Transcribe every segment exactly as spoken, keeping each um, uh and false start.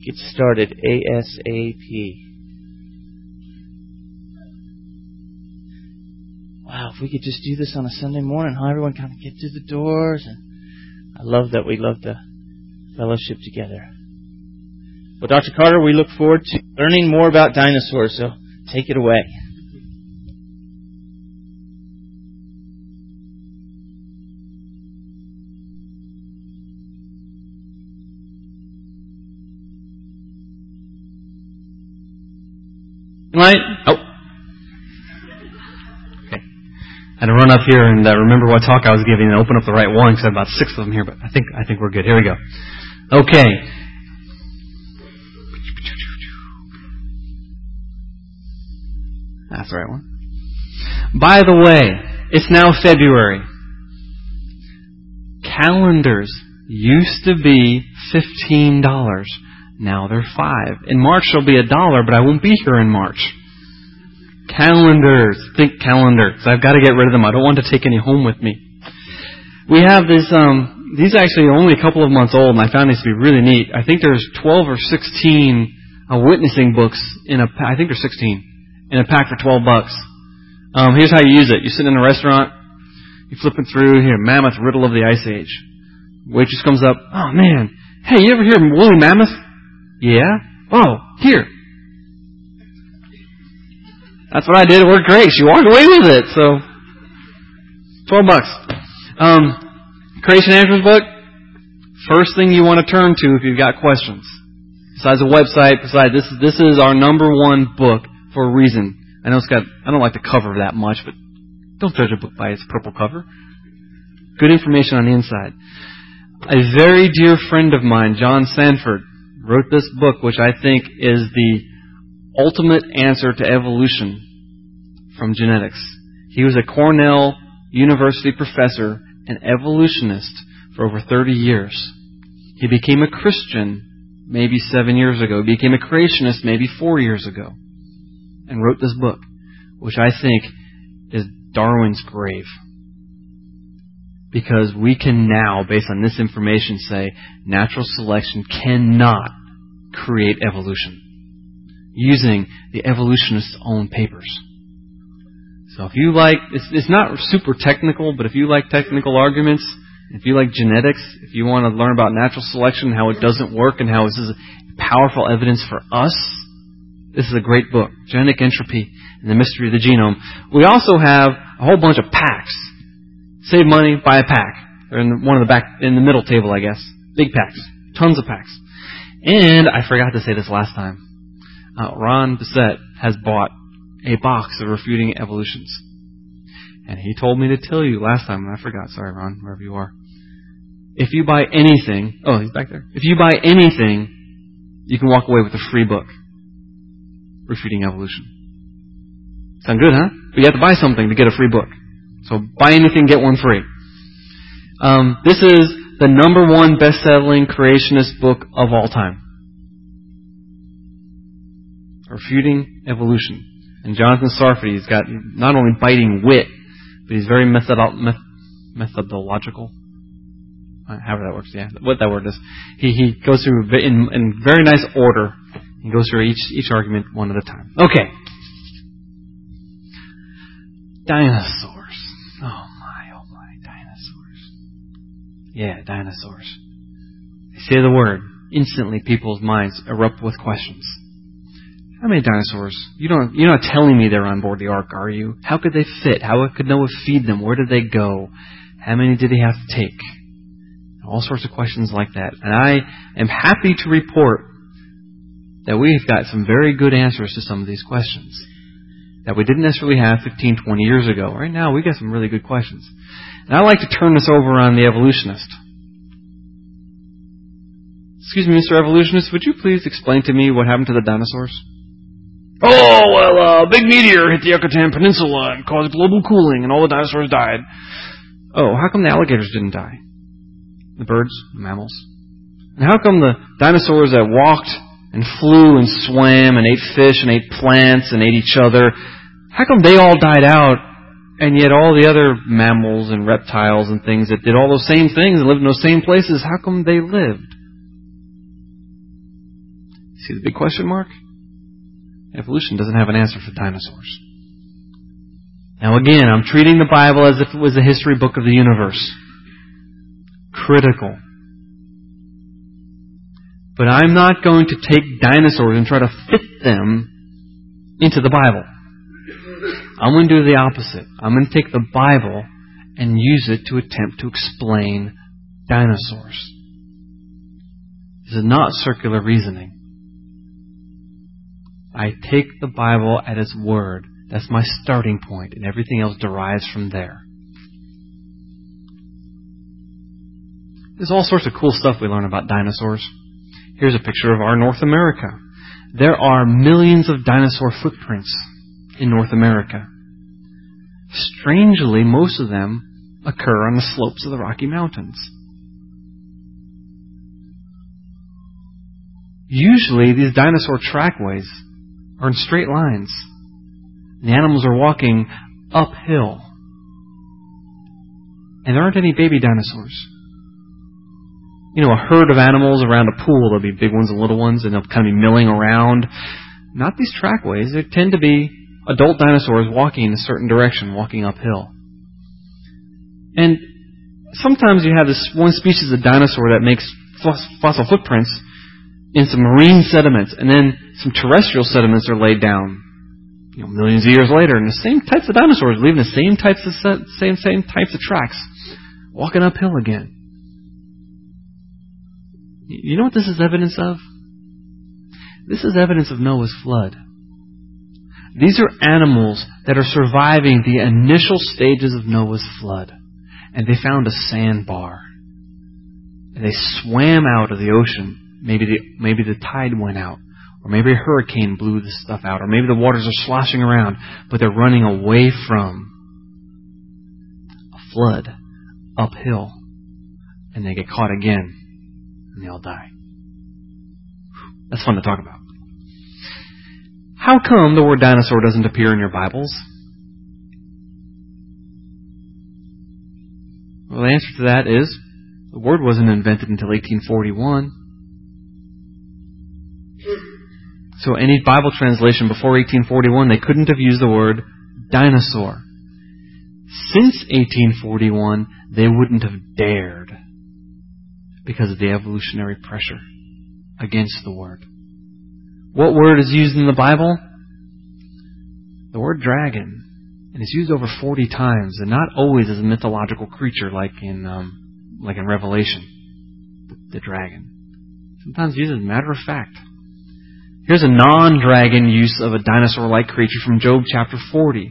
get started ASAP. Wow, if we could just do this on a Sunday morning, how everyone kind of get through the doors. And I love that we love to fellowship together. Well, Doctor Carter, we look forward to learning more about dinosaurs, so take it away. Right? Oh. Okay. I had to run up here and uh, remember what talk I was giving and open up the right one because I have about six of them here, but I think I think we're good. Here we go. Okay. That's the right one. By the way, it's now February. Calendars used to be fifteen dollars. Now they're five. In March they'll be a dollar, but I won't be here in March. Calendars. Think calendars. I've got to get rid of them. I don't want to take any home with me. We have this, um, these are actually only a couple of months old, and I found these to be really neat. I think there's twelve or sixteen uh, witnessing books in a, I think there's sixteen, in a pack for twelve bucks. Um, here's how you use it. You sit in a restaurant, you're flipping through, here, Mammoth, Riddle of the Ice Age. Waitress comes up, oh man, hey, you ever hear of Woolly Mammoth? Yeah? Oh, here. That's what I did. It worked great. She walked away with it. So, twelve bucks. Um, Creation Answers book. First thing you want to turn to if you've got questions. Besides a website, besides this, this is our number one book for a reason. I know it's got, I don't like the cover that much, but don't judge a book by its purple cover. Good information on the inside. A very dear friend of mine, John Sanford, wrote this book, which I think is the ultimate answer to evolution from genetics. He was a Cornell University professor and evolutionist for over thirty years. He became a Christian maybe seven years ago. He became a creationist maybe four years ago. And wrote this book, which I think is Darwin's grave. Because we can now, based on this information, say natural selection cannot create evolution using the evolutionists' own papers. So if you like, it's, it's not super technical, but if you like technical arguments, if you like genetics, if you want to learn about natural selection, how it doesn't work, and how this is powerful evidence for us, this is a great book, Genetic Entropy and the Mystery of the Genome. We also have a whole bunch of packs. Save money, buy a pack. They're in one of the back, in the middle table, I guess. Big packs. Tons of packs. And I forgot to say this last time. Uh, Ron Bissett has bought a box of Refuting Evolutions. And he told me to tell you last time, and I forgot. Sorry, Ron, wherever you are. If you buy anything, oh, he's back there. If you buy anything, you can walk away with a free book. Refuting Evolution. Sound good, huh? But you have to buy something to get a free book. So buy anything, get one free. Um, this is the number one best-selling creationist book of all time. Refuting Evolution. And Jonathan Sarfati has got not only biting wit, but he's very methodo- meth- methodological. However that works, yeah. What that word is. He he goes through in, in very nice order. He goes through each each argument one at a time. Okay. Dinosaurs. Oh my, oh my, dinosaurs. Yeah, dinosaurs. They say the word. Instantly people's minds erupt with questions. How many dinosaurs? You don't, you're not telling me they're on board the Ark, are you? How could they fit? How could Noah feed them? Where did they go? How many did he have to take? All sorts of questions like that. And I am happy to report that we've got some very good answers to some of these questions that we didn't necessarily have fifteen, twenty years ago. Right now, we've got some really good questions. And I'd like to turn this over on the evolutionist. Excuse me, Mister Evolutionist, would you please explain to me what happened to the dinosaurs? Oh, well, a uh, big meteor hit the Yucatan Peninsula and caused global cooling, and all the dinosaurs died. Oh, how come the alligators didn't die? The birds, the mammals. And how come the dinosaurs that walked and flew and swam and ate fish and ate plants and ate each other, how come they all died out, and yet all the other mammals and reptiles and things that did all those same things and lived in those same places, how come they lived? See the big question mark? Evolution doesn't have an answer for dinosaurs. Now again, I'm treating the Bible as if it was a history book of the universe. Critical. But I'm not going to take dinosaurs and try to fit them into the Bible. I'm going to do the opposite. I'm going to take the Bible and use it to attempt to explain dinosaurs. This is not circular reasoning. I take the Bible at its word. That's my starting point, and everything else derives from there. There's all sorts of cool stuff we learn about dinosaurs. Here's a picture of our North America. There are millions of dinosaur footprints in North America. Strangely, most of them occur on the slopes of the Rocky Mountains. Usually, these dinosaur trackways are in straight lines. The animals are walking uphill. And there aren't any baby dinosaurs. You know, a herd of animals around a pool, there'll be big ones and little ones, and they'll kind of be milling around. Not these trackways. They tend to be adult dinosaurs walking in a certain direction, walking uphill. And sometimes you have this one species of dinosaur that makes fossil footprints in some marine sediments, and then some terrestrial sediments are laid down, you know, millions of years later, and the same types of dinosaurs leaving the same types of same same types of tracks, walking uphill again. You know what this is evidence of? This is evidence of Noah's flood. These are animals that are surviving the initial stages of Noah's flood, and they found a sandbar, and they swam out of the ocean. Maybe the maybe the tide went out. Or maybe a hurricane blew this stuff out. Or maybe the waters are sloshing around, but they're running away from a flood uphill. And they get caught again. And they all die. That's fun to talk about. How come the word dinosaur doesn't appear in your Bibles? Well, the answer to that is the word wasn't invented until eighteen forty-one. So any Bible translation before eighteen forty-one, they couldn't have used the word dinosaur. Since eighteen forty-one, they wouldn't have dared because of the evolutionary pressure against the word. What word is used in the Bible? The word dragon. And it's used over forty times, and not always as a mythological creature like in um, like in Revelation. The, the dragon. Sometimes used as a matter of fact. Here's a non-dragon use of a dinosaur-like creature from Job chapter forty.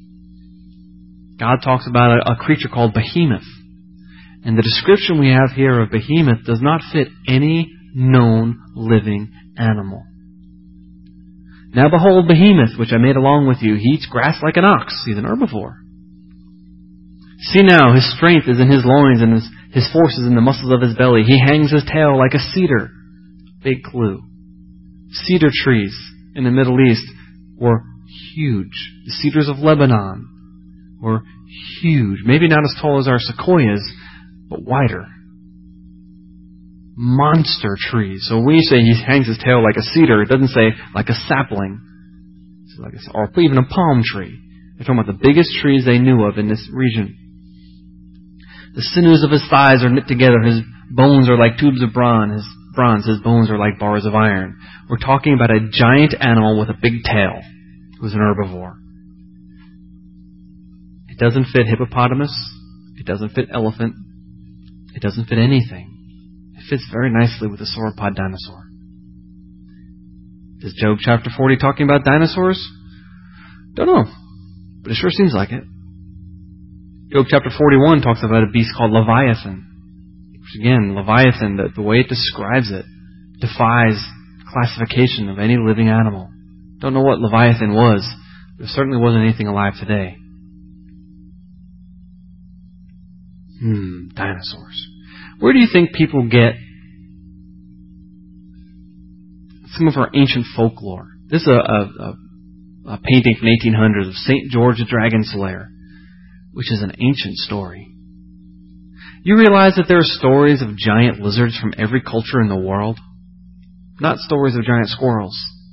God talks about a, a creature called Behemoth. And the description we have here of Behemoth does not fit any known living animal. Now behold Behemoth, which I made along with you. He eats grass like an ox. He's an herbivore. See now, his strength is in his loins, and his, his force is in the muscles of his belly. He hangs his tail like a cedar. Big clue. Cedar trees in the Middle East were huge. The cedars of Lebanon were huge. Maybe not as tall as our sequoias, but wider. Monster trees. So when you say he hangs his tail like a cedar, it doesn't say like a sapling. It's like a, or even a palm tree. They're talking about the biggest trees they knew of in this region. The sinews of his thighs are knit together. His bones are like tubes of bronze. His bronze. His bones are like bars of iron. We're talking about a giant animal with a big tail who's an herbivore. It doesn't fit hippopotamus. It doesn't fit elephant. It doesn't fit anything. It fits very nicely with the sauropod dinosaur. Is Job chapter forty talking about dinosaurs? Don't know, but it sure seems like it. Job chapter forty-one talks about a beast called Leviathan. Which again, Leviathan, the, the way it describes it, defies classification of any living animal. Don't know what Leviathan was, but it certainly wasn't anything alive today. Hmm, dinosaurs. Where do you think people get some of our ancient folklore? This is a, a, a painting from the eighteen hundreds of Saint George the Dragon Slayer, which is an ancient story. You realize that there are stories of giant lizards from every culture in the world? Not stories of giant squirrels.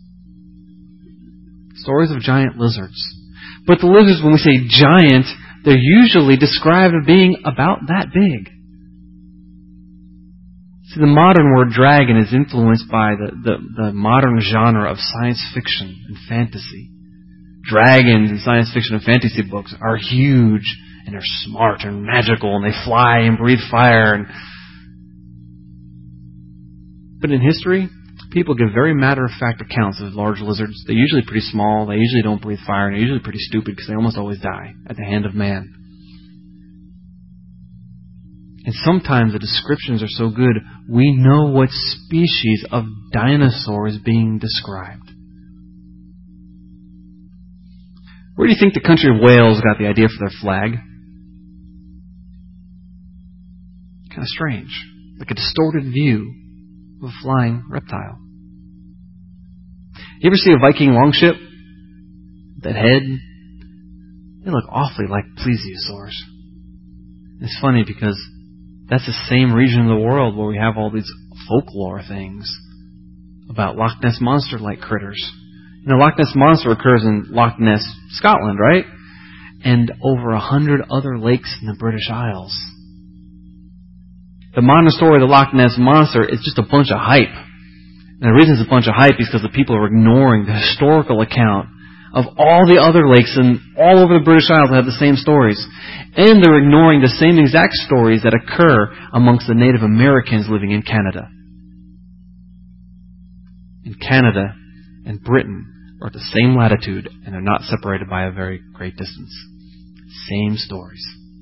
Stories of giant lizards. But the lizards, when we say giant, they're usually described as being about that big. See, the modern word dragon is influenced by the, the, the modern genre of science fiction and fantasy. Dragons in science fiction and fantasy books are huge, and they're smart and magical, and they fly and breathe fire. And... But in history, people give very matter-of-fact accounts of large lizards. They're usually pretty small, they usually don't breathe fire, and they're usually pretty stupid because they almost always die at the hand of man. And sometimes the descriptions are so good, we know what species of dinosaur is being described. Where do you think the country of Wales got the idea for their flag? Kind of strange. Like a distorted view of a flying reptile. You ever see a Viking longship? That head? They look awfully like plesiosaurs. It's funny because that's the same region of the world where we have all these folklore things about Loch Ness Monster-like critters. You know, Loch Ness Monster occurs in Loch Ness, Scotland, right? And over a hundred other lakes in the British Isles. The modern story of the Loch Ness Monster is just a bunch of hype. And the reason it's a bunch of hype is because the people are ignoring the historical account of all the other lakes and all over the British Isles that have the same stories. And they're ignoring the same exact stories that occur amongst the Native Americans living in Canada. And Canada and Britain are at the same latitude, and they're not separated by a very great distance. Same stories.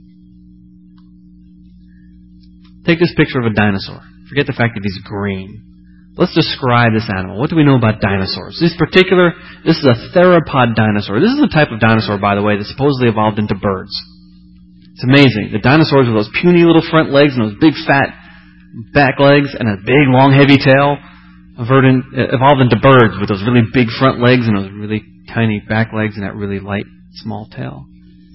Take this picture of a dinosaur. Forget the fact that he's green. Let's describe this animal. What do we know about dinosaurs? This particular, this is a theropod dinosaur. This is a type of dinosaur, by the way, that supposedly evolved into birds. It's amazing. The dinosaurs with those puny little front legs and those big fat back legs and a big long heavy tail evolved into birds with those really big front legs and those really tiny back legs and that really light small tail.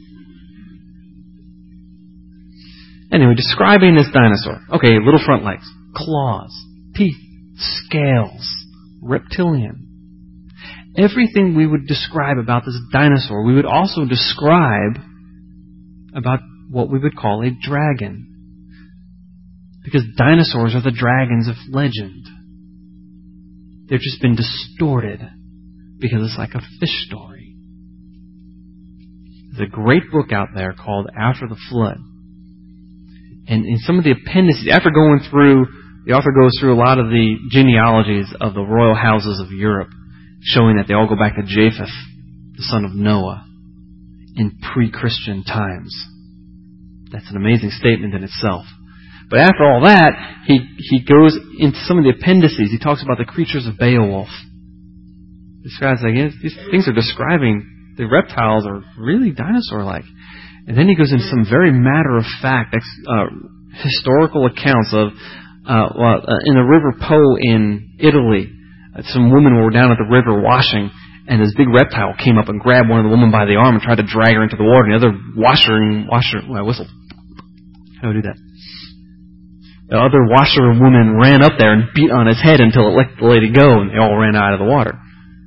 Anyway, describing this dinosaur. Okay, little front legs, claws, teeth, scales, reptilian. Everything we would describe about this dinosaur, we would also describe about what we would call a dragon. Because dinosaurs are the dragons of legend. They've just been distorted because it's like a fish story. There's a great book out there called After the Flood. And in some of the appendices, after going through, the author goes through a lot of the genealogies of the royal houses of Europe, showing that they all go back to Japheth, the son of Noah, in pre-Christian times. That's an amazing statement in itself. But after all that, he, he goes into some of the appendices. He talks about the creatures of Beowulf. This guy's like, yeah, these things are describing, the reptiles are really dinosaur-like. And then he goes into some very matter-of-fact uh, historical accounts of, uh, well, uh, in the River Po in Italy, uh, some women were down at the river washing, and this big reptile came up and grabbed one of the women by the arm and tried to drag her into the water. And the other washer and washer, well, I whistled. How do I do that? The other washer woman ran up there and beat on his head until it let the lady go, and they all ran out of the water.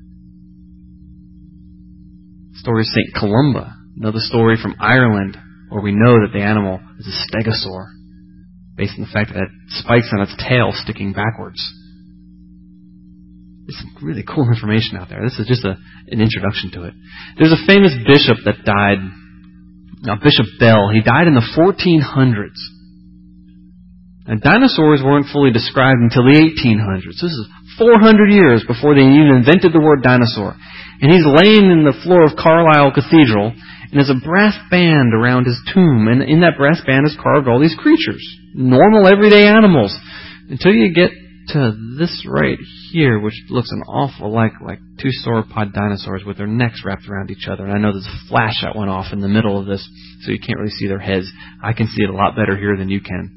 Story of Saint Columba. Another story from Ireland where we know that the animal is a stegosaur based on the fact that it had spikes on its tail sticking backwards. There's some really cool information out there. This is just a, an introduction to it. There's a famous bishop that died, now Bishop Bell. He died in the fourteen hundreds. And dinosaurs weren't fully described until the eighteen hundreds. This is four hundred years before they even invented the word dinosaur. And he's laying in the floor of Carlisle Cathedral, and there's a brass band around his tomb, and in that brass band is carved all these creatures. Normal, everyday animals. Until you get to this right here, which looks an awful like like two sauropod dinosaurs with their necks wrapped around each other. And I know there's a flash that went off in the middle of this, so you can't really see their heads. I can see it a lot better here than you can.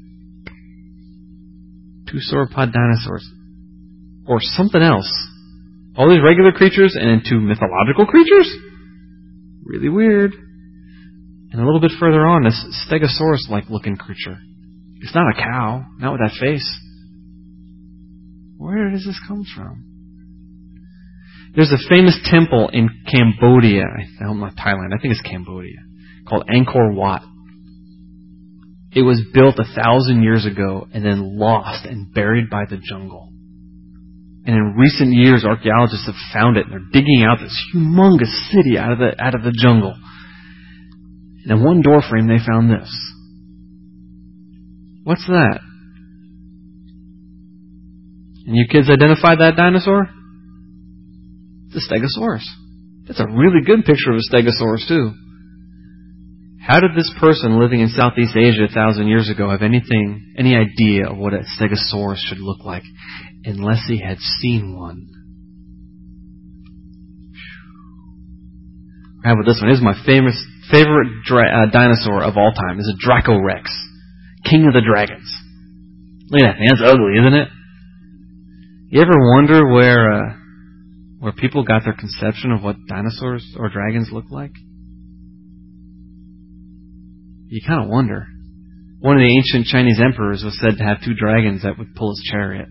Two sauropod dinosaurs. Or something else. All these regular creatures and then two mythological creatures? Really weird. And a little bit further on, this Stegosaurus-like looking creature. It's not a cow, not with that face. Where does this come from? There's a famous temple in Cambodia, I hope not Thailand, I think it's Cambodia, called Angkor Wat. It was built a thousand years ago and then lost and buried by the jungle. And in recent years, archaeologists have found it, and they're digging out this humongous city out of the out of the jungle. And in one door frame, they found this. What's that? And you kids identified that dinosaur? It's a Stegosaurus. That's a really good picture of a Stegosaurus, too. How did this person living in Southeast Asia a thousand years ago have anything, any idea of what a Stegosaurus should look like, unless he had seen one? How about this one? This is my famous favorite dra- uh, dinosaur of all time. This is a Dracorex, king of the dragons. Look at that thing. That's ugly, isn't it? You ever wonder where uh, where people got their conception of what dinosaurs or dragons look like? You kind of wonder. One of the ancient Chinese emperors was said to have two dragons that would pull his chariot.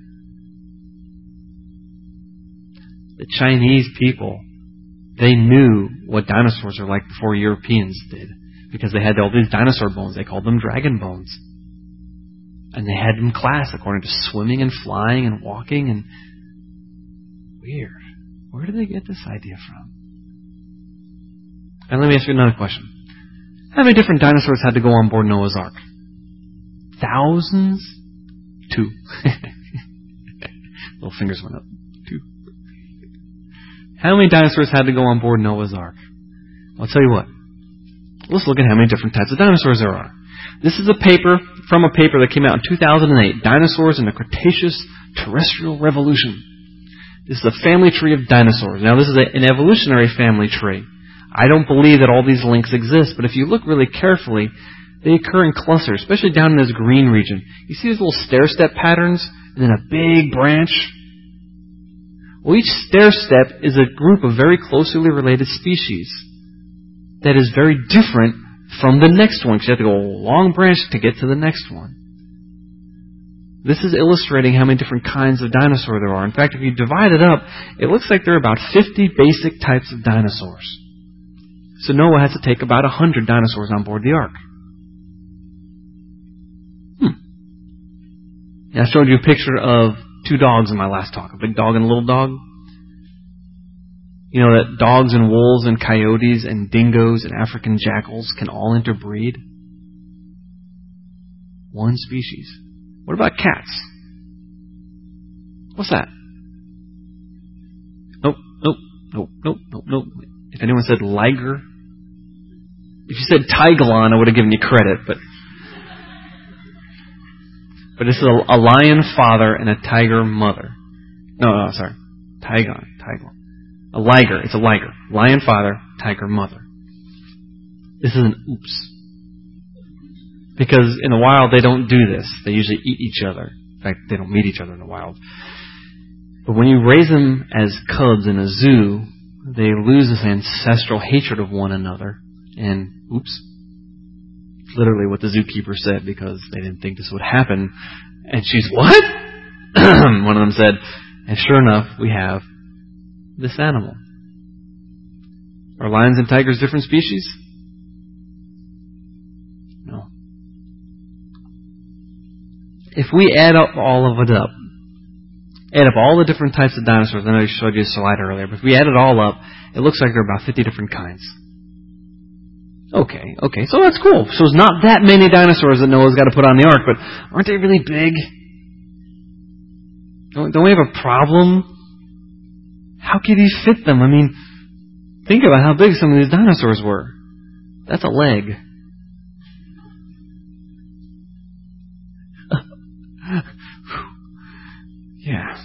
The Chinese people, they knew what dinosaurs are like before Europeans did, because they had all these dinosaur bones. They called them dragon bones. And they had them classed according to swimming and flying and walking. And weird. Where did they get this idea from? And let me ask you another question. How many different dinosaurs had to go on board Noah's Ark? Thousands? Two. Little fingers went up. Two. How many dinosaurs had to go on board Noah's Ark? I'll tell you what. Let's look at how many different types of dinosaurs there are. This is a paper from a paper that came out in two thousand eight, Dinosaurs in the Cretaceous Terrestrial Revolution. This is a family tree of dinosaurs. Now, this is a, an evolutionary family tree. I don't believe that all these links exist, but if you look really carefully, they occur in clusters, especially down in this green region. You see these little stair-step patterns, and then a big branch? Well, each stair-step is a group of very closely related species that is very different from the next one, because you have to go a long branch to get to the next one. This is illustrating how many different kinds of dinosaur there are. In fact, if you divide it up, it looks like there are about fifty basic types of dinosaurs. So Noah had to take about one hundred dinosaurs on board the ark. Hmm. Yeah, I showed you a picture of two dogs in my last talk, a big dog and a little dog. You know that dogs and wolves and coyotes and dingoes and African jackals can all interbreed? One species. What about cats? What's that? Nope, nope, nope, nope, nope, nope. If anyone said liger, if you said tigalon, I would have given you credit, but but this is a, a lion father and a tiger mother. No, no, sorry. Tigon, tigon. A liger. It's a liger. Lion father, tiger mother. This is an oops. Because in the wild, they don't do this. They usually eat each other. In fact, they don't meet each other in the wild. But when you raise them as cubs in a zoo, they lose this ancestral hatred of one another. And, oops, literally what the zookeeper said, because they didn't think this would happen. And she's, what? One of them said, and sure enough, we have this animal. Are lions and tigers different species? No. If we add up all of it up, add up all the different types of dinosaurs, I know I showed you a slide earlier, but if we add it all up, it looks like there are about fifty different kinds. Okay, okay, so that's cool. So it's not that many dinosaurs that Noah's got to put on the ark, but aren't they really big? Don't, don't we have a problem? How could he fit them? I mean, think about how big some of these dinosaurs were. That's a leg. Yeah.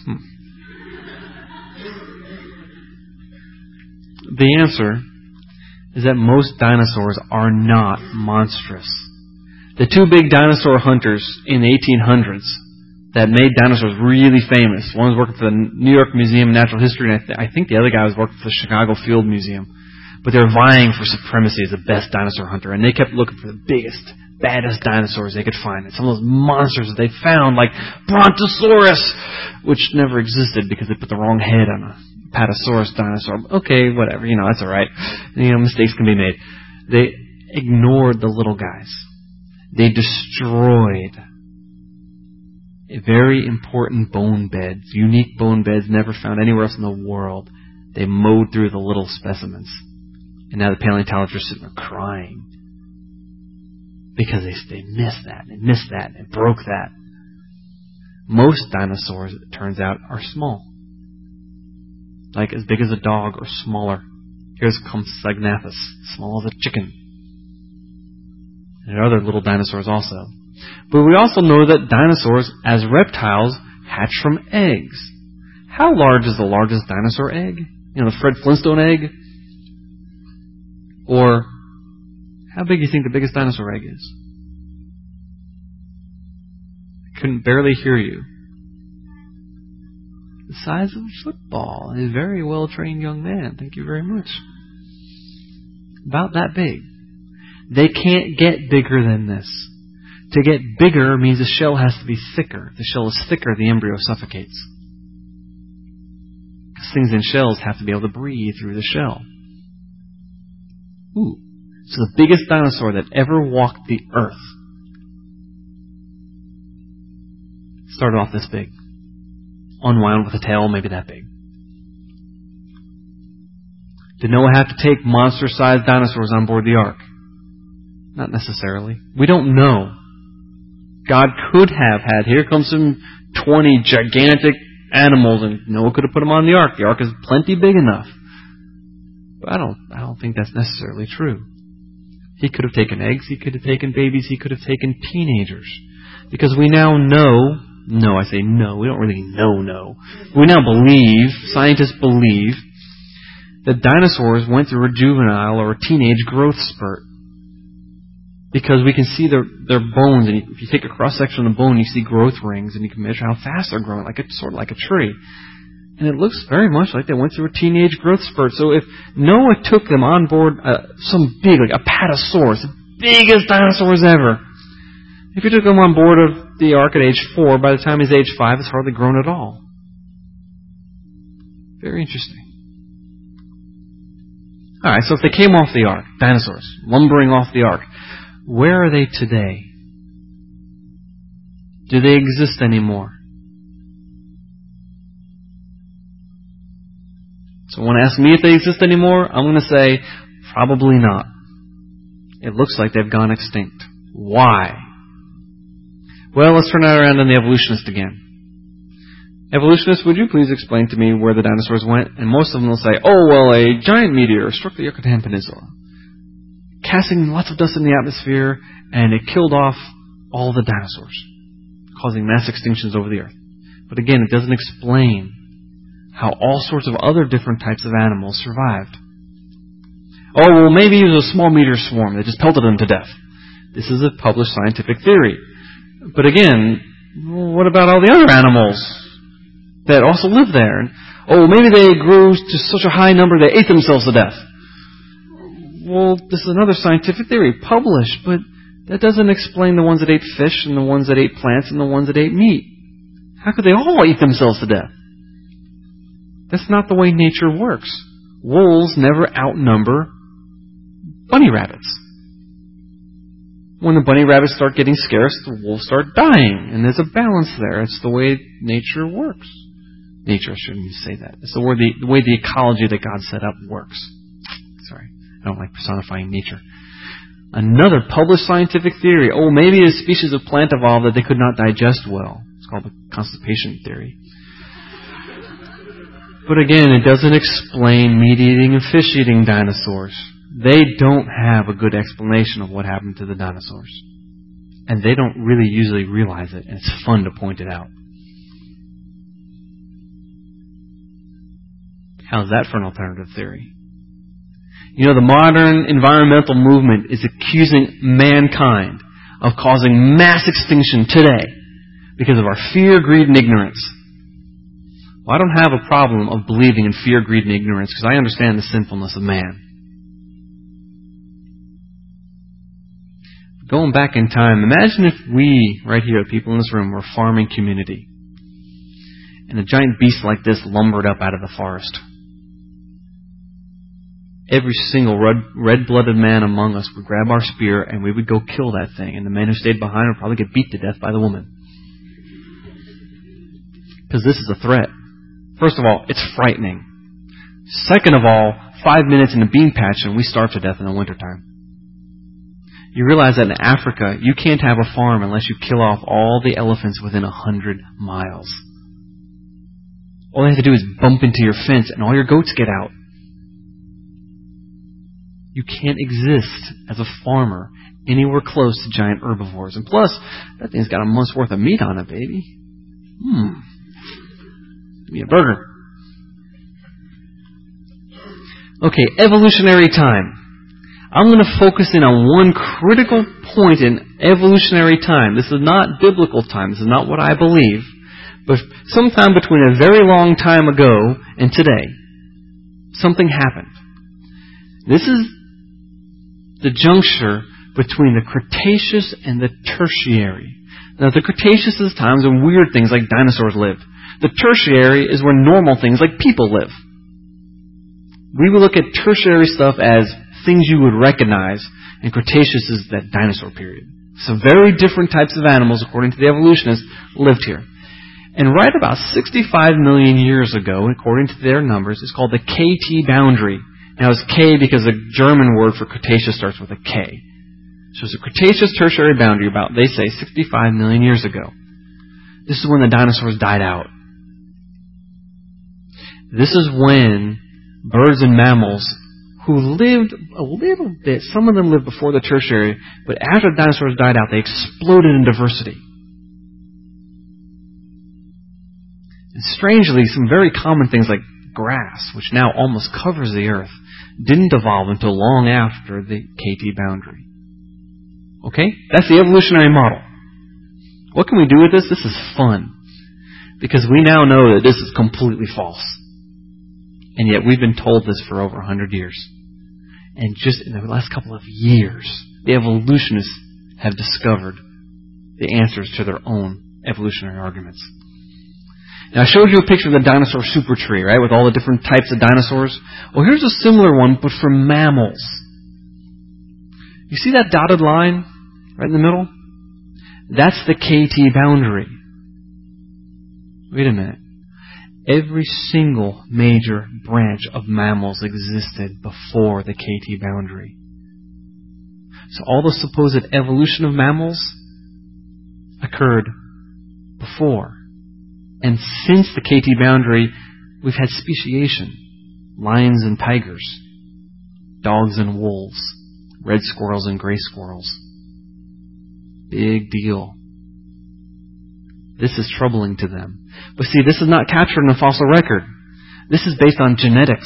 The answer is that most dinosaurs are not monstrous. The two big dinosaur hunters in the eighteen hundreds that made dinosaurs really famous. One was working for the New York Museum of Natural History, and I, th- I think the other guy was working for the Chicago Field Museum. But they were vying for supremacy as the best dinosaur hunter, and they kept looking for the biggest, baddest dinosaurs they could find. And some of those monsters that they found, like Brontosaurus, which never existed because they put the wrong head on a Patasaurus dinosaur. Okay, whatever, you know, that's alright. You know, mistakes can be made. They ignored the little guys. They destroyed very important bone beds, unique bone beds never found anywhere else in the world. They mowed through the little specimens. And now the paleontologists are sitting there crying. Because they, they missed that, they missed that, they broke that. Most dinosaurs, it turns out, are small. Like as big as a dog or smaller. Here's Compsognathus, small as a chicken. And there are other little dinosaurs also. But we also know that dinosaurs, as reptiles, hatch from eggs. How large is the largest dinosaur egg? You know, the Fred Flintstone egg? Or how big do you think the biggest dinosaur egg is? I couldn't barely hear you. The size of a football. A very well-trained young man. Thank you very much. About that big. They can't get bigger than this. To get bigger means the shell has to be thicker. If the shell is thicker, the embryo suffocates. Because things in shells have to be able to breathe through the shell. Ooh. So the biggest dinosaur that ever walked the earth started off this big. Unwound with a tail maybe that big. Did Noah have to take monster-sized dinosaurs on board the ark? Not necessarily. We don't know. God could have had, here comes some twenty gigantic animals, and Noah could have put them on the ark. The ark is plenty big enough. But I don't, I don't think that's necessarily true. He could have taken eggs, he could have taken babies, he could have taken teenagers. Because we now know, no, I say no, we don't really know, no. We now believe, scientists believe, that dinosaurs went through a juvenile or a teenage growth spurt. Because we can see their their bones, and if you take a cross-section of the bone, you see growth rings, and you can measure how fast they're growing, like it's sort of like a tree. And it looks very much like they went through a teenage growth spurt. So if Noah took them on board uh, some big, like a Patasaurus, the biggest dinosaurs ever, if he took them on board of the ark at age four, by the time he's age five, it's hardly grown at all. Very interesting. Alright, so if they came off the ark, dinosaurs, lumbering off the ark, where are they today? Do they exist anymore? So when ask me if they exist anymore, I'm going to say, probably not. It looks like they've gone extinct. Why? Well, let's turn that around on the evolutionist again. Evolutionists, would you please explain to me where the dinosaurs went? And most of them will say, oh, well, a giant meteor struck the Yucatan Peninsula, casting lots of dust in the atmosphere, and it killed off all the dinosaurs, causing mass extinctions over the earth. But again, it doesn't explain how all sorts of other different types of animals survived. Oh, well, maybe it was a small meteor swarm that just pelted them to death. This is a published scientific theory. But again, what about all the other animals that also live there? And, oh, maybe they grew to such a high number they ate themselves to death. Well, this is another scientific theory published, but that doesn't explain the ones that ate fish and the ones that ate plants and the ones that ate meat. How could they all eat themselves to death? That's not the way nature works. Wolves never outnumber bunny rabbits. When the bunny rabbits start getting scarce, the wolves start dying, and there's a balance there. It's the way nature works. Nature, I shouldn't say that. It's the way the, the way the ecology that God set up works. Sorry, I don't like personifying nature. Another published scientific theory. Oh, maybe a species of plant evolved that they could not digest well. It's called the constipation theory. But again, it doesn't explain meat-eating and fish-eating dinosaurs. They don't have a good explanation of what happened to the dinosaurs. And they don't really usually realize it, and it's fun to point it out. How's that for an alternative theory? You know, the modern environmental movement is accusing mankind of causing mass extinction today because of our fear, greed, and ignorance. Well, I don't have a problem of believing in fear, greed, and ignorance because I understand the sinfulness of man. going back in time, imagine if we, right here, the people in this room, were a farming community. And a giant beast like this lumbered up out of the forest. Every single red, red-blooded man among us would grab our spear and we would go kill that thing. And the man who stayed behind would probably get beat to death by the woman. Because this is a threat. First of all, it's frightening. Second of all, five minutes in a bean patch and we starve to death in the wintertime. You realize that in Africa, you can't have a farm unless you kill off all the elephants within a hundred miles. All they have to do is bump into your fence and all your goats get out. You can't exist as a farmer anywhere close to giant herbivores. And plus, that thing's got a month's worth of meat on it, baby. Hmm. Give me a burger. Okay, evolutionary time. I'm going to focus in on one critical point in evolutionary time. This is not biblical time. This is not what I believe. But sometime between a very long time ago and today, something happened. This is the juncture between the Cretaceous and the Tertiary. Now, the Cretaceous is times when weird things like dinosaurs lived. The Tertiary is where normal things like people live. We would look at Tertiary stuff as things you would recognize, and Cretaceous is that dinosaur period. So very different types of animals, according to the evolutionists, lived here. And right about sixty-five million years ago, according to their numbers, it's called the K T boundary. Now it's K because the German word for Cretaceous starts with a K. So it's a Cretaceous-Tertiary boundary about, they say, sixty-five million years ago. This is when the dinosaurs died out. This is when birds and mammals who lived a little bit, some of them lived before the Tertiary, but after the dinosaurs died out, they exploded in diversity. And strangely, some very common things like grass, which now almost covers the earth, didn't evolve until long after the K T boundary. Okay? That's the evolutionary model. What can we do with this? This is fun. Because we now know that this is completely false. And yet we've been told this for over a hundred years. And just in the last couple of years, the evolutionists have discovered the answers to their own evolutionary arguments. Now, I showed you a picture of the dinosaur super tree, right, with all the different types of dinosaurs. Well, here's a similar one, but for mammals. You see that dotted line right in the middle? That's the K T boundary. Wait a minute. Every single major branch of mammals existed before the K T boundary. So all the supposed evolution of mammals occurred before. And since the K T boundary, we've had speciation. Lions and tigers. Dogs and wolves. Red squirrels and gray squirrels. Big deal. This is troubling to them. But see, this is not captured in the fossil record. This is based on genetics.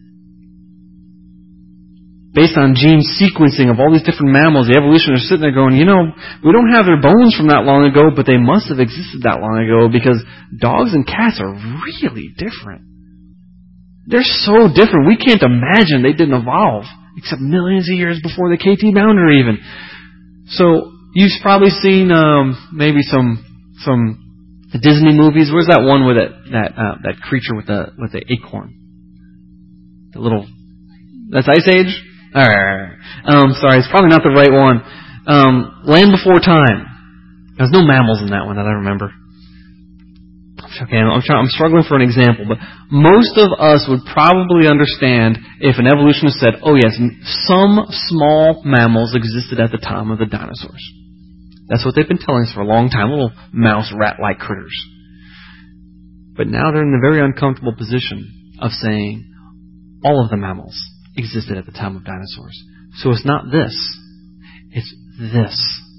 Based on gene sequencing of all these different mammals, the evolutionists are sitting there going, you know, we don't have their bones from that long ago, but they must have existed that long ago because dogs and cats are really different. They're so different. We can't imagine they didn't evolve, except millions of years before the K T boundary even. So, you've probably seen um, maybe some some Disney movies. Where's that one with that that uh, that creature with the with the acorn? The little that's Ice Age. All right. Um, sorry, it's probably not the right one. Um, Land Before Time. There's no mammals in that one that I remember. Okay, I'm, trying, I'm struggling for an example, but most of us would probably understand if an evolutionist said, "Oh yes, some small mammals existed at the time of the dinosaurs." That's what they've been telling us for a long time, little mouse, rat-like critters. But now they're in the very uncomfortable position of saying all of the mammals existed at the time of dinosaurs. So it's not this. It's this.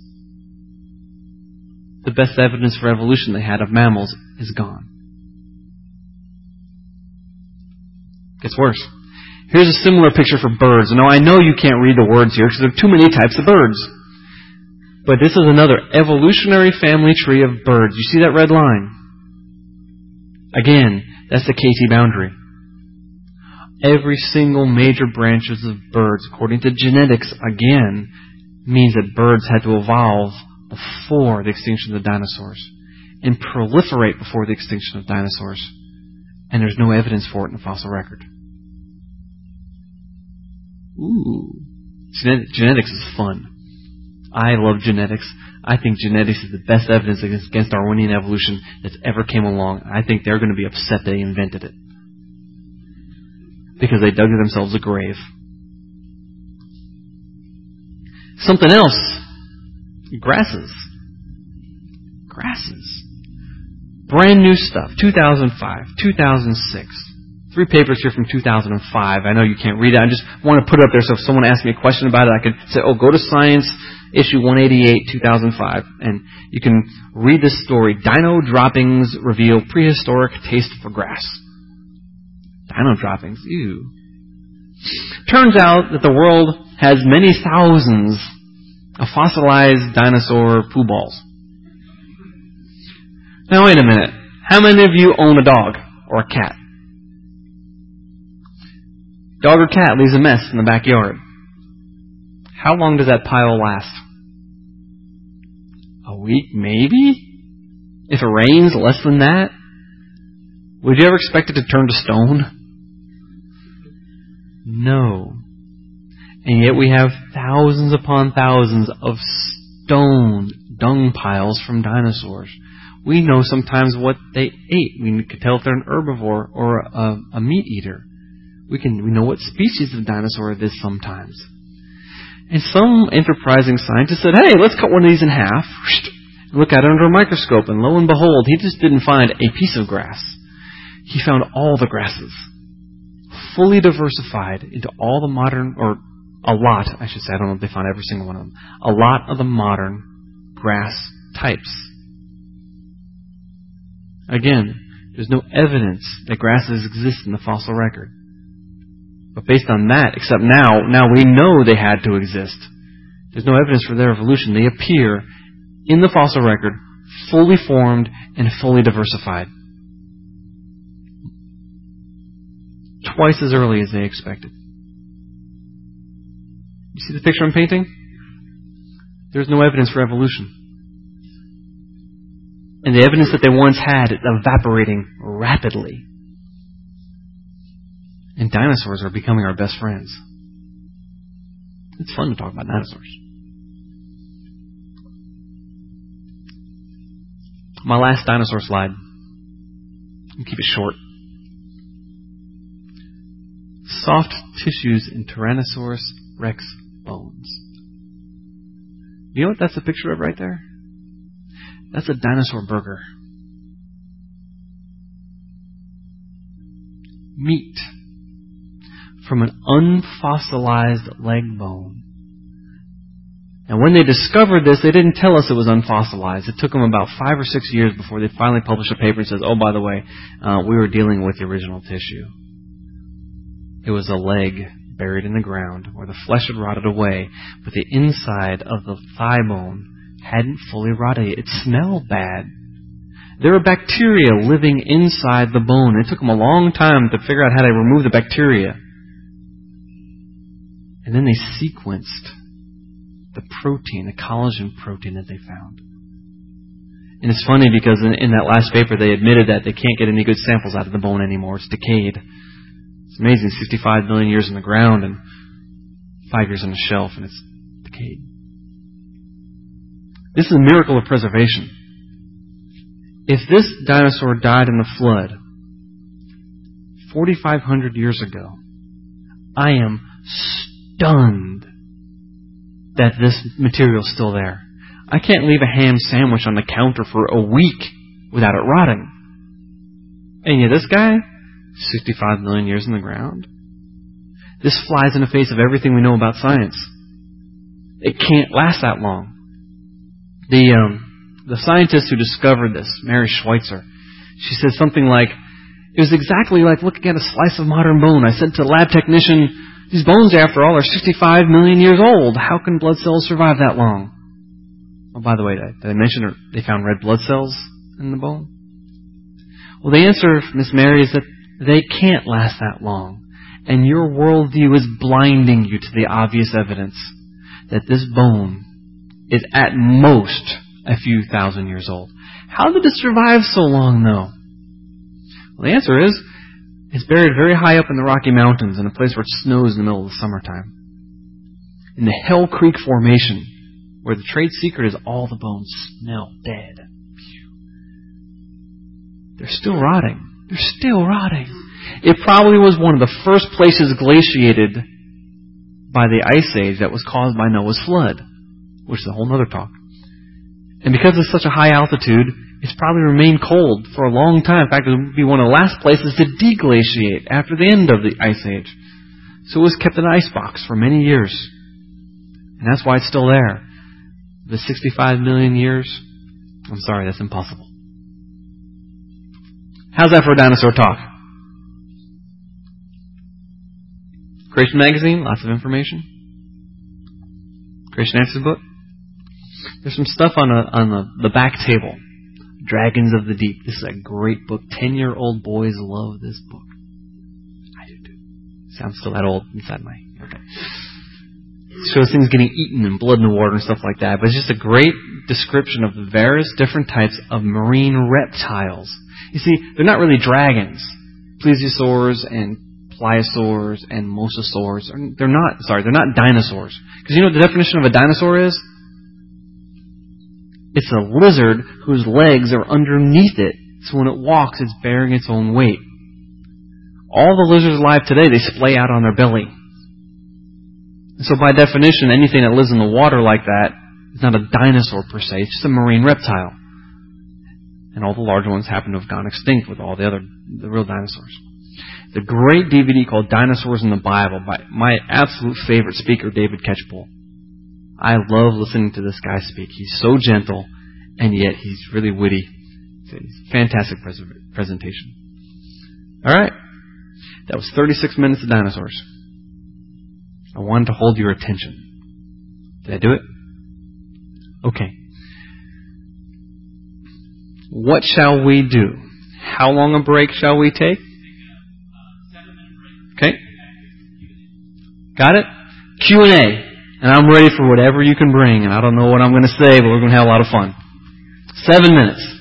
The best evidence for evolution they had of mammals is gone. Gets worse. Here's a similar picture for birds. Now, I know you can't read the words here because there are too many types of birds. But this is another evolutionary family tree of birds. You see that red line? Again, that's the K T boundary. Every single major branches of birds, according to genetics, again, means that birds had to evolve before the extinction of the dinosaurs and proliferate before the extinction of dinosaurs. And there's no evidence for it in the fossil record. Ooh. Genet- genetics is fun. I love genetics. I think genetics is the best evidence against, against Darwinian evolution that's ever came along. I think they're going to be upset they invented it. Because they dug themselves a grave. Something else. Grasses. Grasses. Brand new stuff. two thousand five, two thousand six. Three papers here from two thousand five. I know you can't read it. I just want to put it up there so if someone asks me a question about it, I could say, oh, go to Science, issue one eighty-eight, two thousand five, and you can read this story. Dino droppings reveal prehistoric taste for grass. Dino droppings. Ew. Turns out that the world has many thousands of fossilized dinosaur poo balls. Now wait a minute. How many of you own a dog or a cat? Dog or cat leaves a mess in the backyard. How long does that pile last? A week, maybe? If it rains, less than that? Would you ever expect it to turn to stone? No. And yet we have thousands upon thousands of stone dung piles from dinosaurs. We know sometimes what they ate. We could tell if they're an herbivore or a, a meat eater. We can we know what species of dinosaur it is sometimes. And some enterprising scientist said, hey, let's cut one of these in half, look at it under a microscope, and lo and behold, he just didn't find a piece of grass. He found all the grasses, fully diversified into all the modern, or a lot, I should say, I don't know if they found every single one of them, a lot of the modern grass types. Again, there's no evidence that grasses exist in the fossil record. But based on that, except now, now we know they had to exist. There's no evidence for their evolution. They appear in the fossil record, fully formed and fully diversified. Twice as early as they expected. You see the picture I'm painting? There's no evidence for evolution. And the evidence that they once had is evaporating rapidly. And dinosaurs are becoming our best friends. It's fun to talk about dinosaurs. My last dinosaur slide. I'll keep it short. Soft tissues in Tyrannosaurus rex bones. You know what that's a picture of right there? That's a dinosaur burger. Meat from an unfossilized leg bone. And when they discovered this, they didn't tell us it was unfossilized. It took them about five or six years before they finally published a paper that says, oh, by the way, uh, we were dealing with the original tissue. It was a leg buried in the ground where the flesh had rotted away, but the inside of the thigh bone hadn't fully rotted yet. It smelled bad. There were bacteria living inside the bone. It took them a long time to figure out how to remove the bacteria. And then they sequenced the protein, the collagen protein that they found. And it's funny because in, in that last paper they admitted that they can't get any good samples out of the bone anymore. It's decayed. It's amazing. sixty-five million years in the ground and five years on the shelf, and it's decayed. This is a miracle of preservation. If this dinosaur died in the flood forty-five hundred years ago, I am stunned that this material is still there. I can't leave a ham sandwich on the counter for a week without it rotting. And yet this guy, sixty-five million years in the ground. This flies in the face of everything we know about science. It can't last that long. The um, the scientist who discovered this, Mary Schweitzer, she says something like, it was exactly like looking at a slice of modern bone. I said to the lab technician, these bones, after all, are sixty-five million years old. How can blood cells survive that long? Oh, by the way, did I mention they found red blood cells in the bone? Well, the answer, Miss Mary, is that they can't last that long. And your worldview is blinding you to the obvious evidence that this bone is at most a few thousand years old. How did it survive so long, though? Well, the answer is, it's buried very high up in the Rocky Mountains in a place where it snows in the middle of the summertime. In the Hell Creek Formation, where the trade secret is all the bones smell dead. They're still rotting. They're still rotting. It probably was one of the first places glaciated by the Ice Age that was caused by Noah's flood, which is a whole other talk. And because it's such a high altitude, it's probably remained cold for a long time. In fact, it would be one of the last places to deglaciate after the end of the Ice Age. So it was kept in an icebox for many years. And that's why it's still there. The sixty-five million years, I'm sorry, that's impossible. How's that for a dinosaur talk? Creation Magazine, lots of information. Creation Answers book. There's some stuff on, a, on the, the back table. Dragons of the Deep. This is a great book. Ten-year-old boys love this book. I do too. Sounds still that old inside my... Okay. It shows things getting eaten and blood in the water and stuff like that. But it's just a great description of the various different types of marine reptiles. You see, they're not really dragons. Plesiosaurs and pliosaurs and mosasaurs. They're not, sorry, they're not dinosaurs. Because you know what the definition of a dinosaur is? It's a lizard whose legs are underneath it, so when it walks, it's bearing its own weight. All the lizards alive today, they splay out on their belly. So by definition, anything that lives in the water like that is not a dinosaur per se, it's just a marine reptile. And all the larger ones happen to have gone extinct with all the other, the real dinosaurs. The great D V D called Dinosaurs in the Bible by my absolute favorite speaker, David Catchpole. I love listening to this guy speak. He's so gentle, and yet he's really witty. It's a fantastic pres- presentation. All right. That was thirty-six minutes of dinosaurs. I wanted to hold your attention. Did I do it? Okay. What shall we do? How long a break shall we take? Okay. Got it? Q and A. And I'm ready for whatever you can bring. And I don't know what I'm going to say, but we're going to have a lot of fun. Seven minutes.